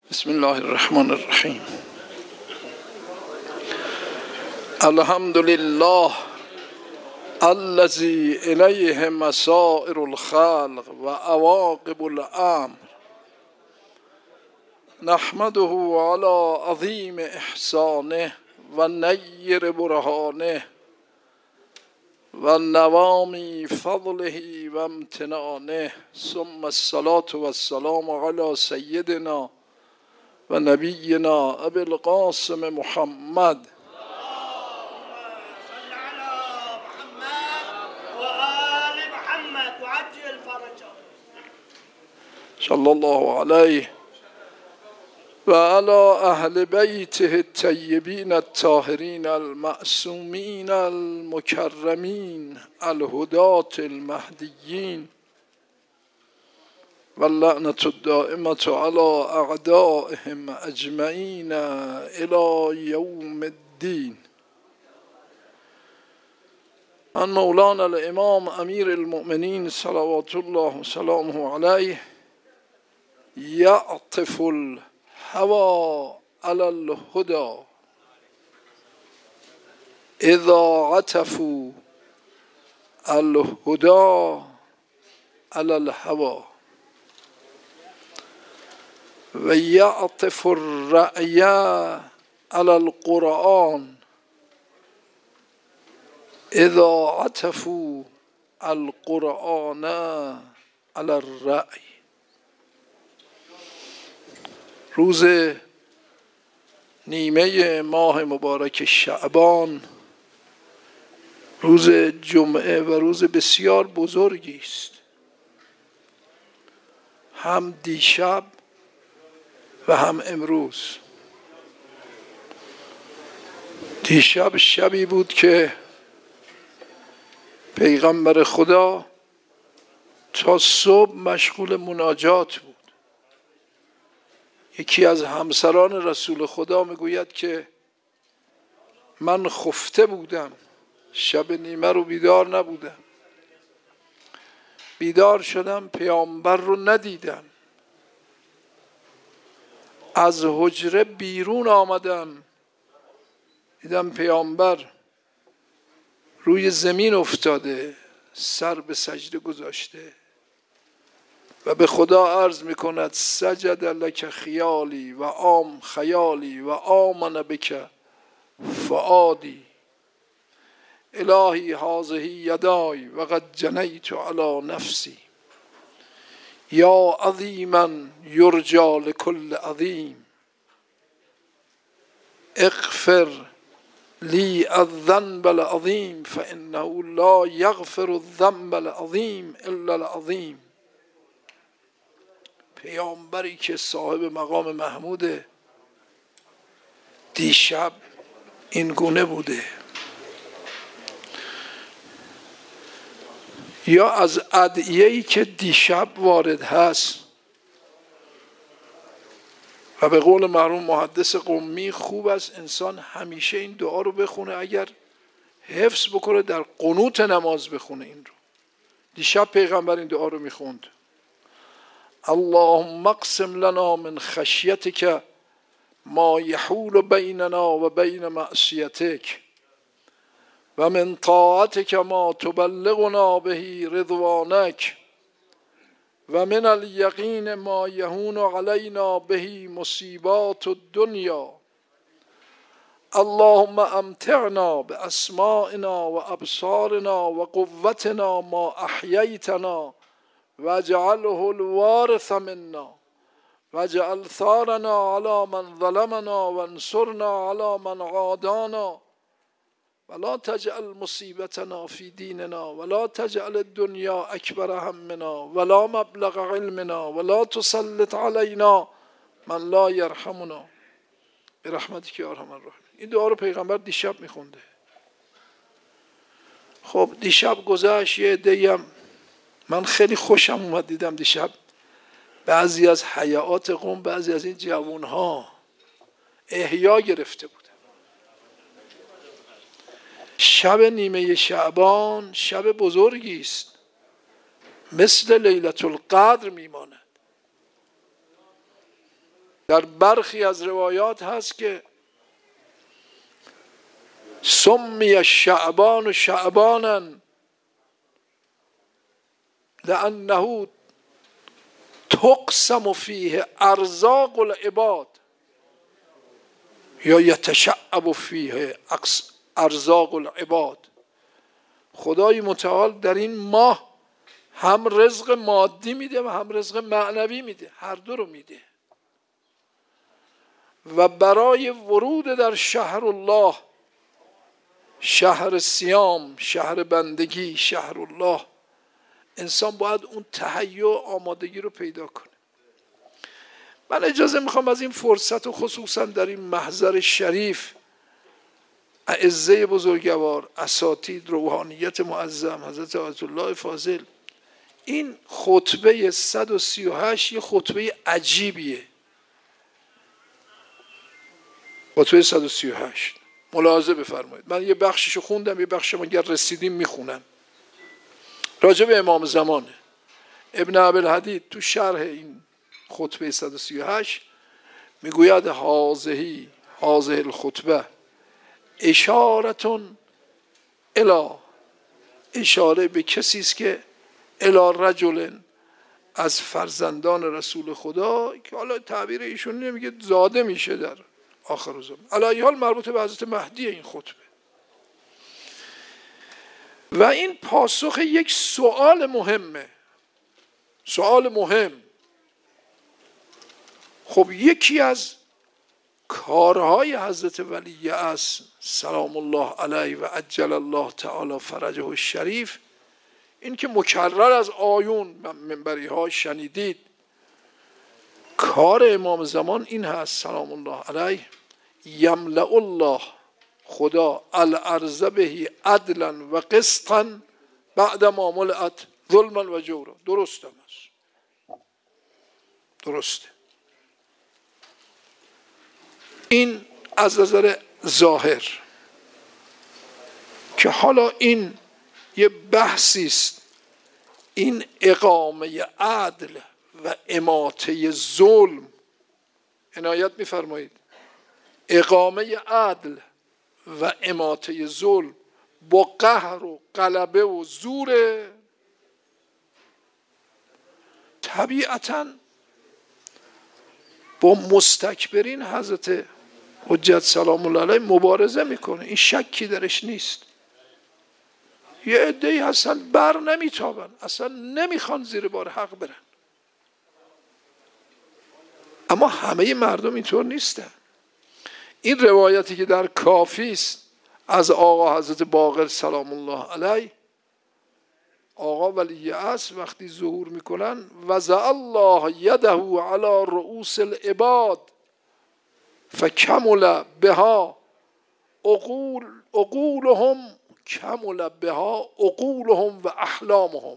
بسم الله الرحمن الرحیم. الحمد لله الذي الیه مسائر الخلق و عواقب الامر، نحمده على عظیم احسانه و نیر برهانه و نوامی فضله و امتنانه، ثم الصلاة والسلام على سیدنا و نبینا ابی القاسم محمد صلی الله علیه و علی اهل بیته الطیبین الطاهرین المعصومین المکرمین الهداة المهدیین و اللعنة الدائمة على اعدائهم اجمعین الی یوم الدین. عن مولانا الامام امیر المؤمنین صلوات الله وسلامه علیه یعطف الهوى على الهدى اذا عطفوا الهدى على الهوى و یعطف الرأی على القرآن اذا عطفوا القرآن على الرأی. روز نیمه ماه مبارک شعبان، روز جمعه و روز بسیار بزرگی است، هم دیشب و هم امروز. دیشب شبی بود که پیغمبر خدا تا صبح مشغول مناجات بود. یکی از همسران رسول خدا میگوید که من خفته بودم، شب نیمه رو بیدار نبودم، بیدار شدم پیامبر رو ندیدم، از حجره بیرون آمدم دیدم پیامبر روی زمین افتاده، سر به سجده گذاشته و به خدا عرض میکند سجد لک خیالی و خیالی و آمن بک فؤادی الهی هذه یدای و قد جنیت علی نفسی یا عظیما یرجی لکل عظیم اغفر لی الذنب العظیم فانه لا یغفر الذنب العظیم الا العظیم. پیامبری که صاحب مقام محموده دیشب این گونه بوده. یا از ادعیه‌ای که دیشب وارد هست و به قول مرحوم محدث قمی خوب است انسان همیشه این دعا رو بخونه، اگر حفظ بکنه در قنوت نماز بخونه این رو. دیشب پیغمبر این دعا رو میخوند: اللهم اقسم لنا من خشیتک ما یحول بیننا و بین معصیتک و من طاعتک ما تبلغنا به رضوانک و من الیقین ما یهون علینا به مصیبات الدنیا. اللهم امتعنا باسماعنا و ابصارنا و قوتنا ما احییتنا واجعله الوارث منا واجعل ثارنا على من ظلمنا وانصرنا على من عادانا ولا تجعل مصیبتنا فی دیننا ولا تجعل الدنیا اکبر همنا ولا مبلغ علمنا ولا تسلط علینا من لا یرحمنا برحمتک یا ارحم الراحمین. این دعا رو پیغمبر دیشب میخونده. خب دیشب گذشت، یه عده‌ام من خیلی خوشم اومد دیدم دیشب بعضی از حیات قوم، بعضی از این جوانها احیا گرفته بودن. شب نیمه شعبان شب بزرگی است، مثل لیلة القدر میماند. در برخی از روایات هست که سمی شعبان شعبانا لأنه تقسم فیه ارزاق العباد یا یتشعب فیه ارزاق العباد. خدای متعال در این ماه هم رزق مادی میده و هم رزق معنوی میده، هر دو رو میده. و برای ورود در شهر الله، شهر صیام، شهر بندگی، شهر الله، انسان باید اون تهیع و آمادگی رو پیدا کنه. من اجازه میخوام از این فرصت و خصوصا در این محضر شریف اعزه بزرگوار، اساتید، روحانیت معظم حضرت آیت الله فاضل، این خطبه 138 یه خطبه عجیبیه. خطبه 138 ملاحظه بفرمایید. من یه بخششو خوندم، یه بخش اگر رسیدیم میخونم. راجع به امام زمانه. ابن عبدالحدید تو شرح این خطبه 138 میگوید هذه الخطبه اشارتون الی، اشاره به کسی است که الی رجل از فرزندان رسول خدا که حالا تعبیر ایشون نمیگه زاده میشه در آخر زمان، علی حال مربوط به حضرت مهدی این خطبه. و این پاسخ یک سوال مهمه، سوال مهم. خب یکی از کارهای حضرت ولی اصل سلام الله علیه و عجل الله تعالی فرجه الشریف، این که مکرر از آیون و منبری ها شنیدید، کار امام زمان این هست سلام الله علیه، یملأ الله، خدا، الارض به عدلا و قسطا بعد ما ملئت ظلما و جورا. درست هم است، درسته. این از نظر ظاهر که حالا این یه بحثی است، این اقامه عدل و اماطه ظلم، عنایت می‌فرمایید، اقامه عدل و اماطه ظلم با قهر و غلبه و زور، طبیعتاً با مستکبرین حضرت حجت سلام الله علیه مبارزه میکنه، این شکی درش نیست. یه عده‌ای هستن بر نمیتابن، اصلا نمیخوان زیر بار حق برن، اما همه مردم اینطور نیستن. این روایتی که در کافی است از آقا حضرت باقر سلام الله علیه، آقا ولی اصل وقتی ظهور میکنن وضع الله یده علی رؤوس العباد فکمل بها عقولهم، کمل بها عقولهم و احلامهم.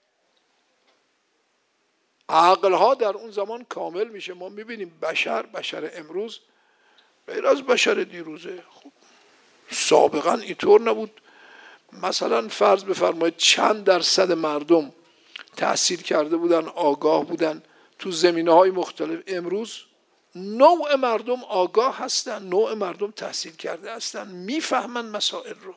عقلها در اون زمان کامل میشه. ما میبینیم بشر امروز غیر از بشر دیروزه. خب سابقا اینطور نبود. مثلا فرض بفرمایید چند درصد مردم تحصیل کرده بودن، آگاه بودن تو زمینه‌های مختلف. امروز نوع مردم آگاه هستن، نوع مردم تحصیل کرده هستن، میفهمن مسائل رو.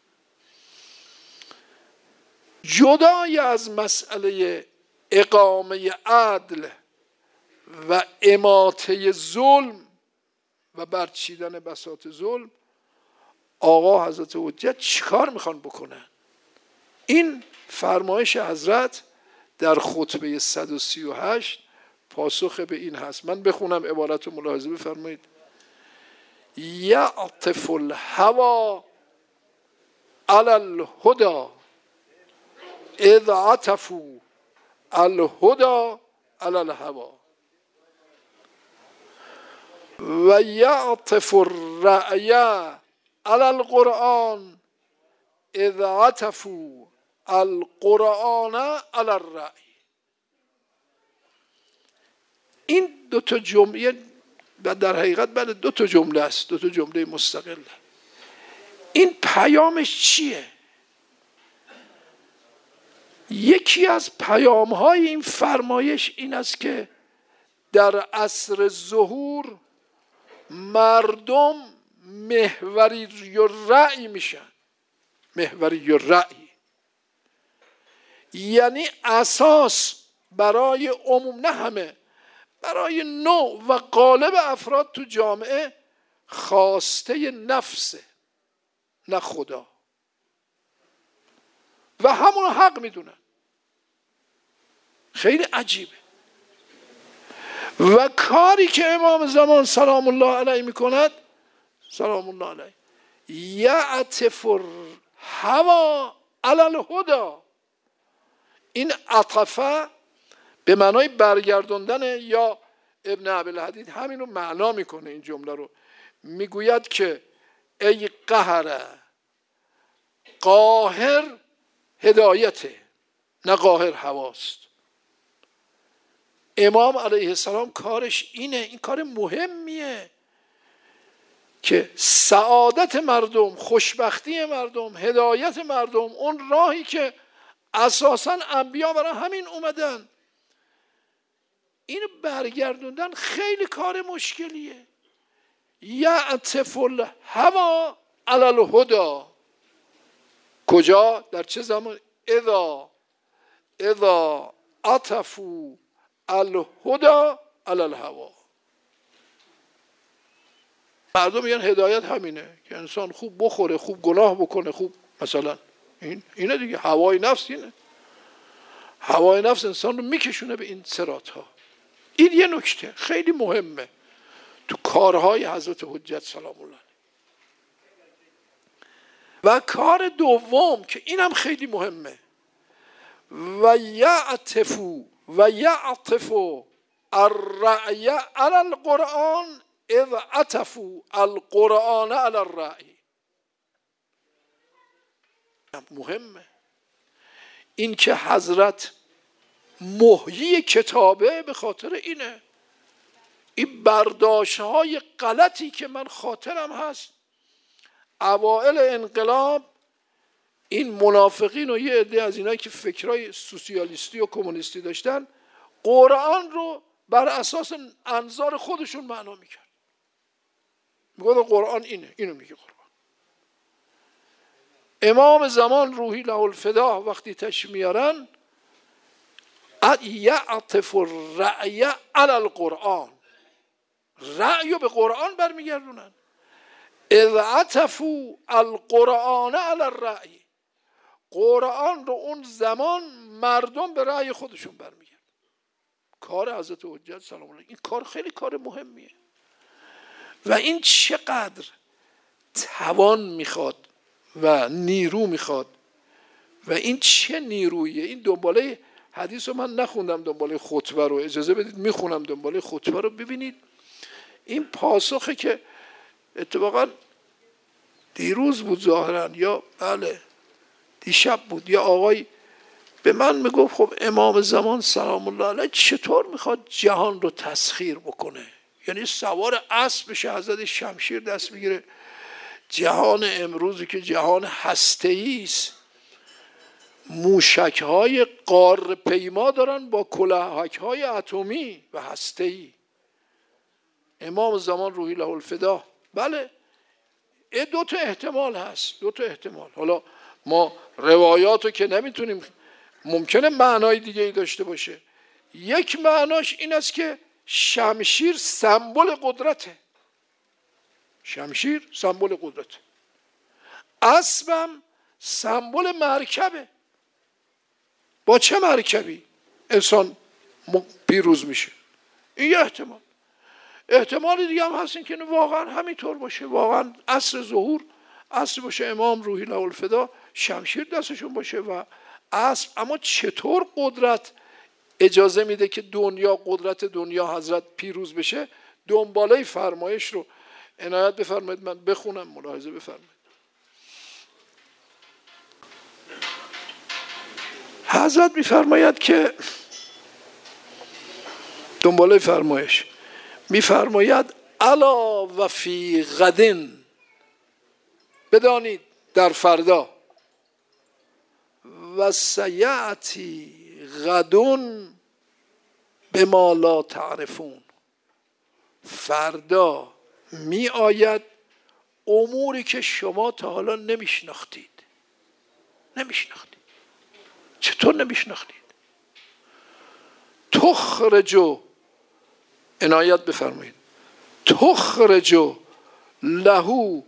جدای از مسئله اقامه عدل و اماطه ظلم و برچیدن بساط ظلم، آقا حضرت حجت چیکار میخوان بکنن؟ این فرمایش حضرت در خطبه 138 پاسخ به این هست. من بخونم عبارت رو ملاحظه بفرمایید. یعطف الهوى علی الهدى اذ عطفوا الهدى علی الهوى و یعطف الرأی علی القرآن اذ عطفوا القرآن علی الرأی. این دو تا جمله در حقیقت بعد دو تا جمله است، دو تا جمله مستقله. این پیامش چیه؟ یکی از پیام‌های این فرمایش این است که در عصر ظهور مردم محوری الرأی میشن. محوری الرأی یعنی اساس برای عموم، نه همه، برای نوع و قالب افراد تو جامعه خواسته نفسه نه خدا، و همون حق میدونن. خیلی عجیبه. و کاری که امام زمان سلام الله علیه میکند، سلام الله علیه، یعطف الهوا علی الهدی. این عطفه به معنای برگردوندن، یا ابن ابی‌الحدید همین رو معنا میکنه. این جمله رو میگوید که ای قاهر هدایته، نه قاهر هواست. امام علیه السلام کارش اینه. این کار مهمیه که سعادت مردم، خوشبختی مردم، هدایت مردم، اون راهی که اساساً انبیا برای همین اومدن، اینو برگردوندن خیلی کار مشکلیه. یعطف الهوا علی الهدی. کجا؟ در چه زمان؟ اذا عطفوا الهدی علی الهوا. مردم میگن هدایت همینه که انسان خوب بخوره، خوب گناه بکنه، خوب مثلا اینه دیگه. هوای نفس اینه. هوای نفس انسان رو میکشونه به این صراط ها. این یه نکته خیلی مهمه تو کارهای حضرت حجت سلام الله علیه. و کار دوم که اینم خیلی مهمه، و یعطف الرأی علی القرآن اذ عطفوا القرآن علی الرأی. مهمه این که حضرت محیی کتابه به خاطر اینه. این برداشت‌های غلطی که من خاطرم هست اوائل انقلاب، این منافقین و یه عده از اینایی که فکرای سوسیالیستی و کمونیستی داشتن، قرآن رو بر اساس انظار خودشون معنا میکرد. میگه قرآن اینو میگه قرآن. امام زمان روحی له الفدا وقتی تشریف میارن، یعطف الرأی علی القرآن، رأی به قرآن برمیگردونن. اذ عطفوا القرآن علی الرأی، قرآن رو اون زمان مردم به رأی خودشون برمیگردن. کار حضرت حجت سلام الله، این کار خیلی کار مهمیه. و این چقدر توان میخواد و نیرو میخواد. و این چه نیرویه. این دنباله حدیث رو من نخوندم، دنباله خطبه رو، اجازه بدید میخونم دنباله خطبه رو. ببینید این پاسخه که اتفاقا دیروز بود ظاهرا، یا بله دیشب بود، یا آقای به من میگفت خب امام زمان سلام الله علیه چطور میخواد جهان رو تسخیر بکنه؟ یعنی سوار اسب بشه، حضرت شمشیر دست میگیره. جهان امروزی که جهان هسته‌ای است، موشک‌های قاره پیما دارن با کلاهک‌های اتمی و هسته‌ای. امام زمان روحی له الفدا، بله دو تا احتمال هست، دو تا احتمال. حالا ما روایاتو که نمیتونیم، ممکنه معنای دیگه ای داشته باشه. یک معناش این است که شمشیر سمبل قدرته. شمشیر سمبل قدرته. اسبم سمبل مرکبه. با چه مرکبی انسان پیروز میشه؟ این یه احتمال. احتمال دیگه هم هست این که واقعا همینطور باشه، واقعا عصر ظهور عصر باشه، امام روحی له الفدا شمشیر دستشون باشه و اسب. اما چطور قدرت اجازه میده که دنیا، قدرت دنیا حضرت پیروز بشه؟ دنباله فرمایش رو عنایت بفرمایید، من بخونم، ملاحظه بفرمایید. حضرت میفرماید که دنباله فرمایش میفرماید الا و فی غدن، بدانید در فردا، و سیأتی غدن بما لا تعرفون، فردا می آید اموری که شما تا حالا نمیشناختید. چطور نمیشناختید؟ تخرجو، عنایت بفرمایید، تخرجو لهو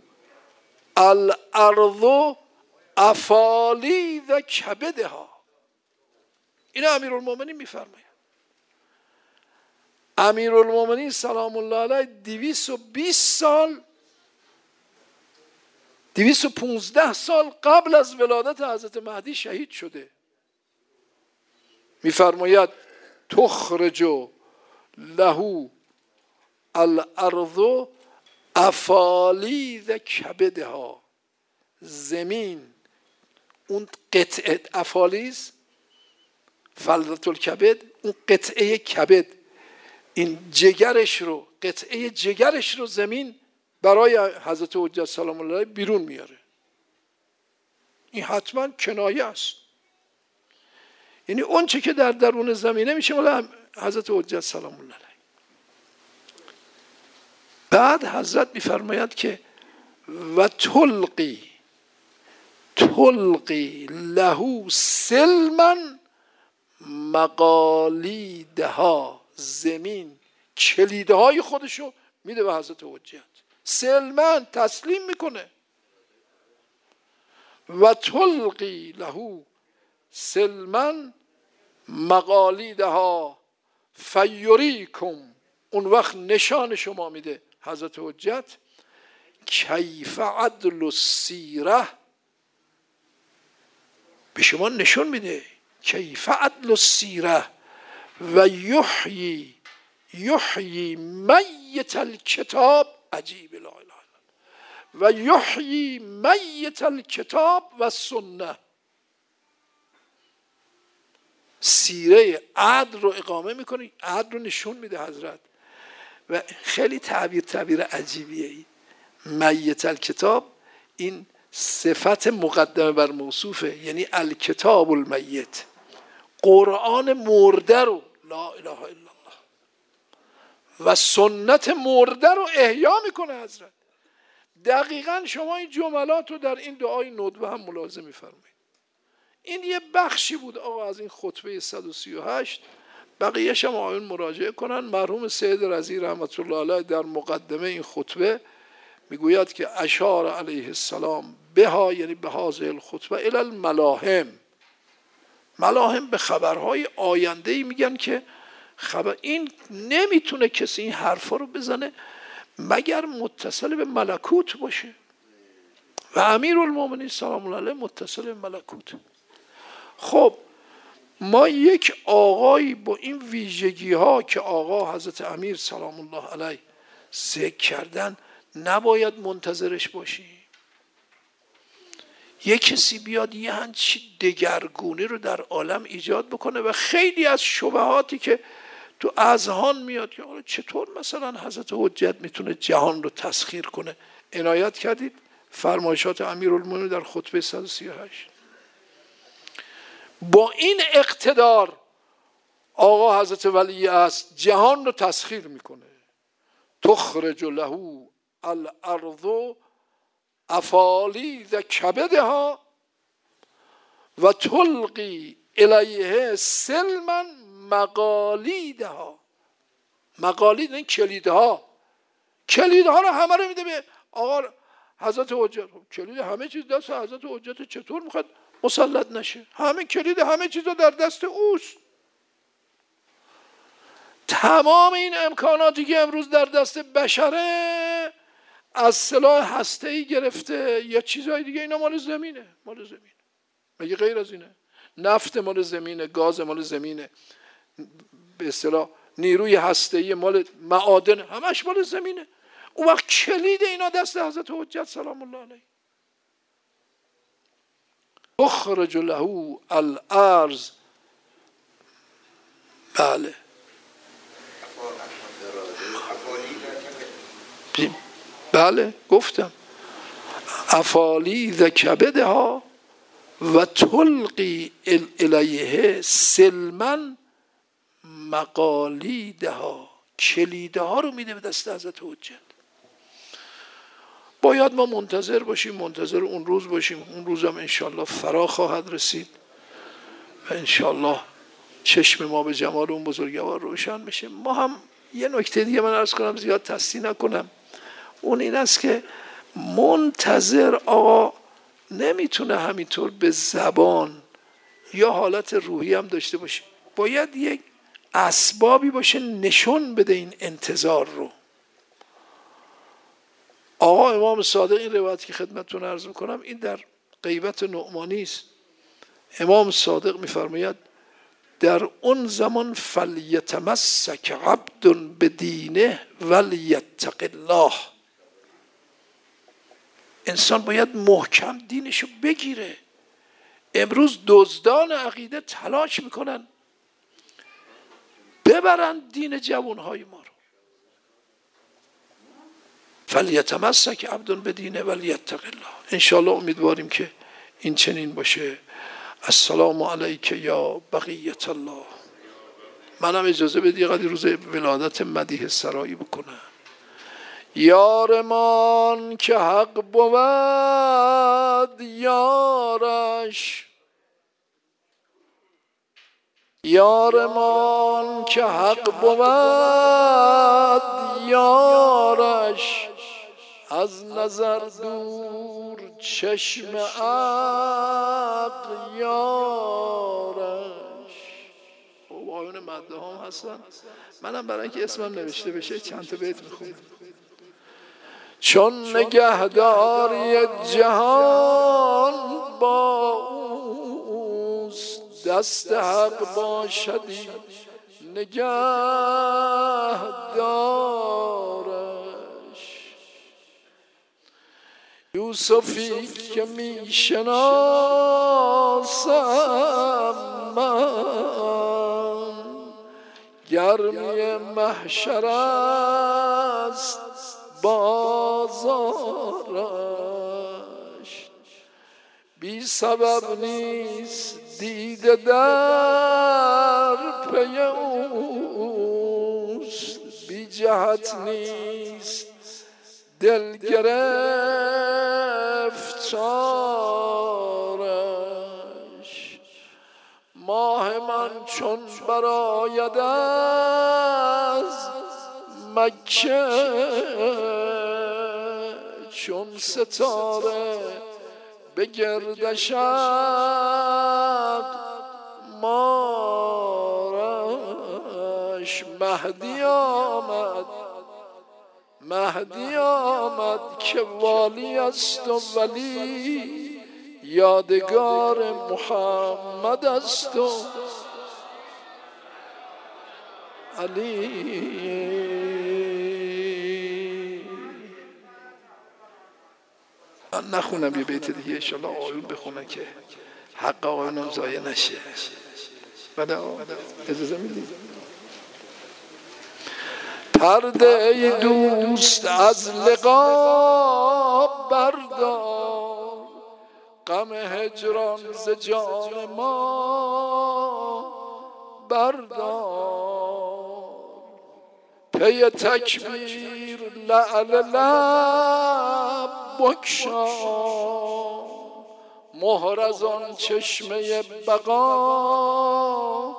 الارض افالید کبدها. این امیرالمومنین میفرماید. امیرالمومنین سلام الله علیه 220 سال 215 سال قبل از ولادت حضرت مهدی شهید شده. میفرماید تخرجو لهو الارض افالید کبدها. زمین اون قطعه افالیز فلذت الکبد، اون قطعه کبد، این جگرش رو، قطعه جگرش رو زمین برای حضرت حجت سلام الله علیه بیرون میاره. این حتما کنایه است. یعنی اون چه که در درون زمینه میشه مال حضرت حجت سلام الله علیه. بعد حضرت میفرماید که و تلقی له سلما مقالیدها. زمین کلیدهای خودشو میده به حضرت حجت، سلما تسلیم میکنه. و تلقی له سلما مقالیدها فیریکم. اون وقت نشان شما میده حضرت حجت کیف عدل السیره، به شما نشون میده کیف عدل السیره و یحیی میت الکتاب. عجیب، لا اله الا الله. و یحیی میت الکتاب و سنه. سیره عدل رو اقامه میکنه، عدل رو نشون میده حضرت. و خیلی تعبیر عجیبیه. ای میت الکتاب این صفت مقدمه بر موصوفه، یعنی الکتاب المیت، قرآن مرده رو، لا اله الا الله، و سنت مرده رو احیا میکنه حضرت. دقیقا شما این جملات رو در این دعای ندبه هم ملاحظه میفرمایید. این یه بخشی بود آقا از این خطبه 138. بقیه‌اش هم آقایون مراجعه کنن. مرحوم سید رضی رحمت الله علیه در مقدمه این خطبه میگوید که اشار علیه السلام بها، یعنی به هذه الخطبه، الی الملاهم. ملاهم به خبرهای آینده‌ای میگن که خبر این نمیتونه کسی این حرفا رو بزنه مگر متصل به ملکوت باشه. و امیرالمومنین سلام الله علیه متصل به ملکوت. خب ما یک آقایی با این ویژگی ها که آقا حضرت امیر سلام الله علیه ذکر کردن نباید منتظرش باشیم. یک کسی بیاد یه همچین دگرگونی رو در عالم ایجاد بکنه و خیلی از شبهاتی که تو اذهان میاد که چطور مثلا حضرت حجت میتونه جهان رو تسخیر کنه. عنایت کردید فرمایشات امیرالمومنین در خطبه 138. با این اقتدار آقا حضرت ولی است جهان رو تسخیر میکنه. تخرج له الارض افالید کبدها و تلقی الیه سلما مقالیدها. مقالید این کلیدها رو همه رو میده به آقا حضرت حجت. کلید همه چیز دست حضرت حجت، چطور میخواد مسلط نشه؟ همه کلید همه چیز در دست اوست. تمام این امکاناتی که امروز در دست بشره، از سلاح هسته‌ای گرفته یا چیزهای دیگه، اینا مال زمینه. مگه غیر از اینه؟ نفت مال زمینه، گاز مال زمینه، به اصطلاح نیروی هسته‌ای مال معادن، همش مال زمینه. اون وقت کلید اینا دست حضرت حجت سلام الله علیه. اخرج له الارض. بله بله گفتم افالید کبدها و تلقی الیه سلما مقالیدها. کلیده ها رو میده به دست حضرت حجت. باید ما منتظر باشیم، منتظر اون روز باشیم. اون روز هم انشالله فرا خواهد رسید و انشالله چشم ما به جمال اون بزرگوار روشن میشه. ما هم یه نکته دیگه من عرض کنم، زیاد تصحیح نکنم، اون این است که منتظر آقا نمیتونه همینطور به زبان یا حالت روحی هم داشته باشه، باید یک اسبابی باشه نشون بده این انتظار رو. آقا امام صادق، این روایت که خدمتتون عرض میکنم این در غیبت نعمانی است، امام صادق میفرماید در اون زمان فلیتمسک عبد بدینه ولیتق الله، انسان باید محکم دینشو بگیره. امروز دزدان عقیده تلاش میکنن ببرن دین جوانهای ما رو. فلیتمسک عبد بدینه ولیتق الله. انشاءالله امیدواریم که این چنین باشه. السلام علیک یا بقیت الله. منم اجازه بدی قدر روز ولادت مدیح سرایی بکنم. یارمان که حق بود یارش، یارمان که حق بود یارش، از نظر دور چشم عقل یارش. آیون مده هم هستن، منم برای اینکه اسمم نوشته بشه چند تا بیت میخونم. چون نگهداری جهان با اوست، دست حق باشدی نگهدارش. یوسفی که می شناسم من، گرمی محشر است بازارش. بی سبب نیست دیده در پی اوست، بی جهت نیست دل گرفتارش. ماه من چون برآید از مکه، چون ستاره به گردش مارش. مهدی آمد، مهدی آمد که والی است و ولی یادگار محمد است و علی. من نخونم یه بیت دیگه، انشالله آیون بخونه که حق آیونم ضایع نشه. بله اجازه میدید؟ پرده ای دوست از لقا بردار، غم هجران ز جان ما بردار. پی تکبیر لعل لب بکشا، مهر از آن چشمه بقا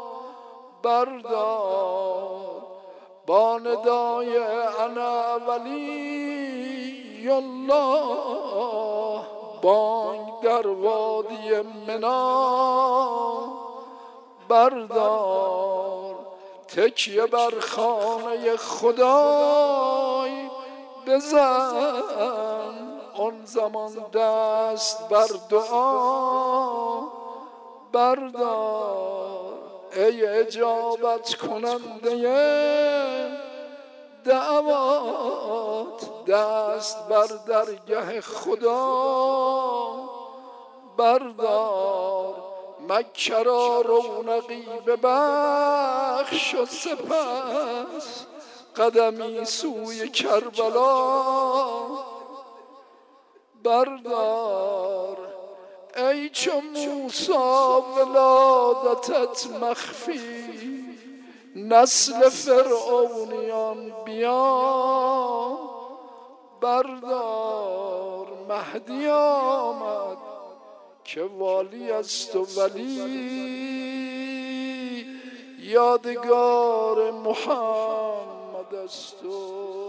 بردار. با ندای انا ولی الله، بانگ در وادی منا بردار. تکیه بر خانه خدای بزن، آن زمان دست بر دعا بردار. ای اجابت کننده دعوات، دست بر درگه خدا بردار. مکه را رونقی ببخش و سپس قدمی سوی کربلا بردار. ای چو موسی ولادتت مخفی، نسل فرعونیان بیا بردار، مهدی آمد که والی است و ولی یادگار محمد است.